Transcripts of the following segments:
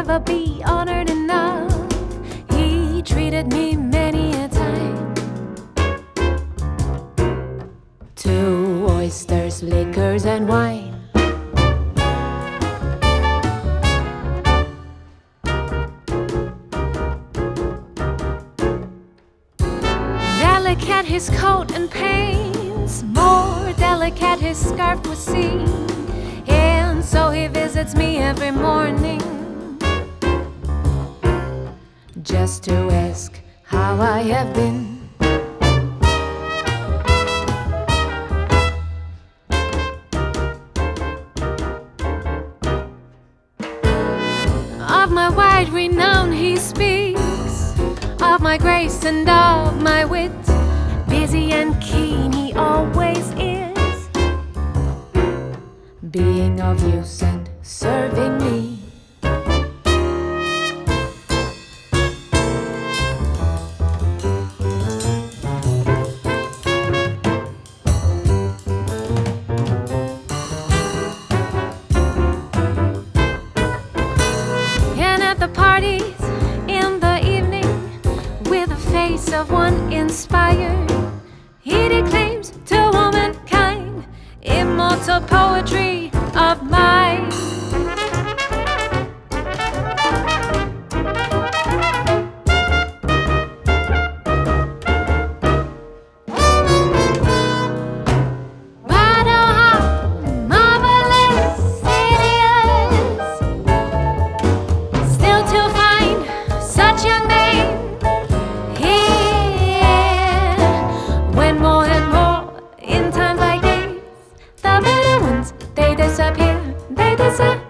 never be honored enough. He treated me many a time. 2 oysters, liquors, and wine. Delicate his coat and pains, more delicate his scarf was seen. And so he visits me every morning, just to ask how I have been. Of my wide renown he speaks, of my grace and of my wit. Busy and keen he always is, being of use and serving me. And at the parties in the evening, with the face of one inspired, he declaims to womankind immortal poetry of mine. But oh, how marvelous it is still to find such young men here, when more and more in times like these, the better ones, they disappear, they disappear.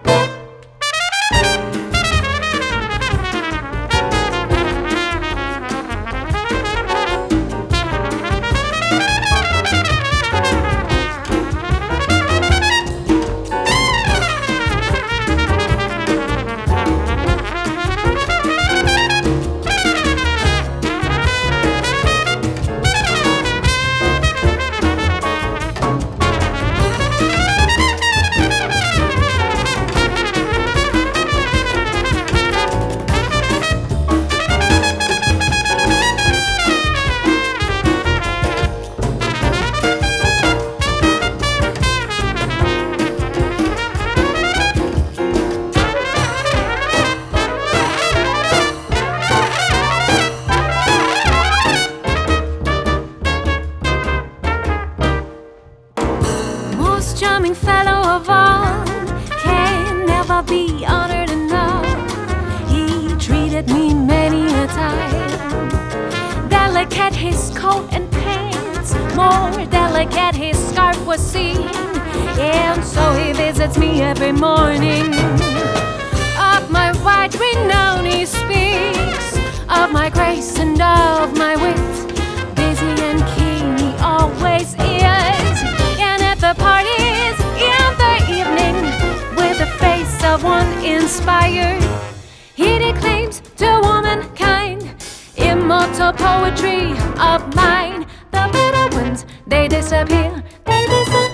Most charming fellow of all, can never be honored enough. He treated me many a time. Delicate his coat and pants, more delicate his scarf was seen. And so he visits me every morning. Of my wide renown he speaks, of my grace and of my wit. Busy and keen he always is, and at the parties in the evening, with the face of one inspired, he declaims to womankind immortal poetry of mine. The better ones, they disappear, they disappear.